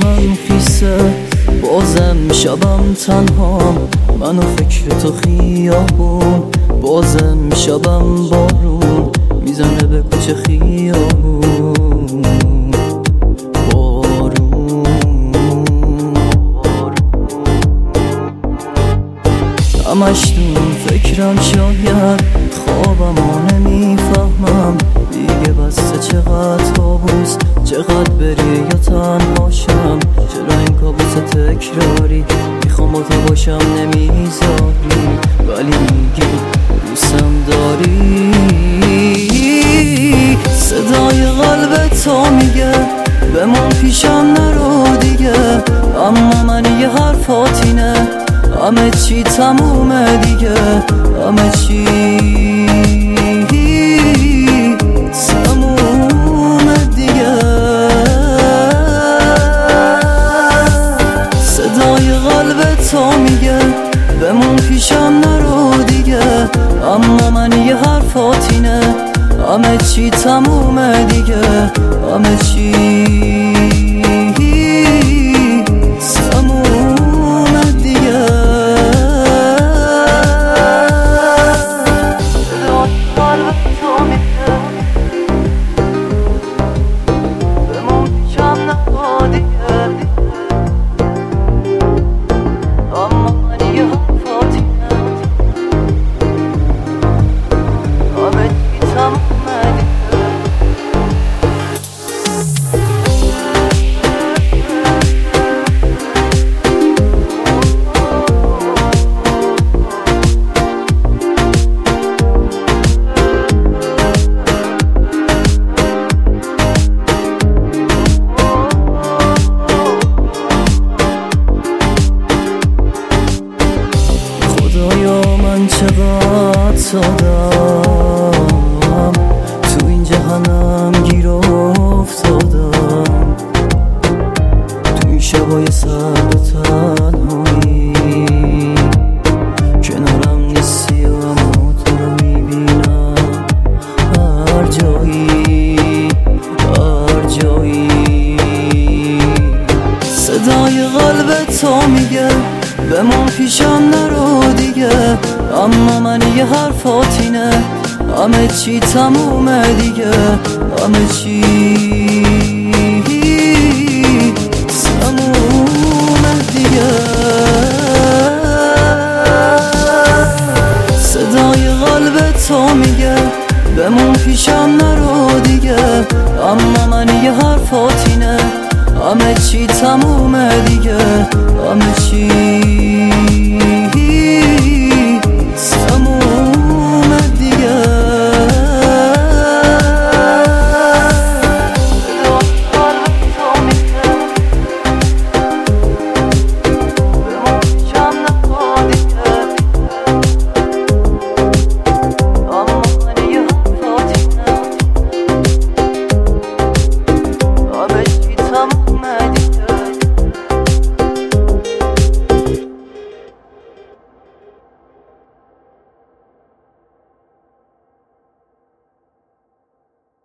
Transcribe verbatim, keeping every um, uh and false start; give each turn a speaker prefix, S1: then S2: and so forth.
S1: چشمم خیسه، بازم شبم تنهام، من و فکر تو خیابون. بازم شبم بارون میزنه به کوچه خیابون. بارون همش دون فکرم، شاید خوابمو نمیفهمم دیگه. بسته چقدر کابوس، چقدر بری یا تنهاشم. چرا این کابوس تکراری، میخوام با تو باشم نمیذاری، ولی میگی دوستم داری. صدای قلب تو میگه بمون پیشم نرو دیگه، اما من یه حرفات اینه همه چی تمومه دیگه. همه چی تمومه دیگه. صدای قلب تو میگه بمون پیشم نرو دیگه، اما من یه حرفات اینه همه چی تمومه دیگه. همه چی تمومه دیگه. صدای قلب تو میگه بمون پیشم نرو دیگه، اما من یه حرفات اینه همه چی تمومه دیگه. خدایا من چقدر سادم، تو این جهنم گیر افتادم. تو این شبای سرد و تنهایی کنارم نیستی و اما تو رو میبینم هر جایی، هر جایی. صدای قلب تو میگه بمون پیشم نرو دیگه، اما من یه حرفات اینه همه چی تمومه دیگه. همه چی تمومه دیگه. صدای قلب تو میگه بمون پیشم نرو دیگه، اما من یه حرفات اینه همه چی تمومه دیگه. همه چی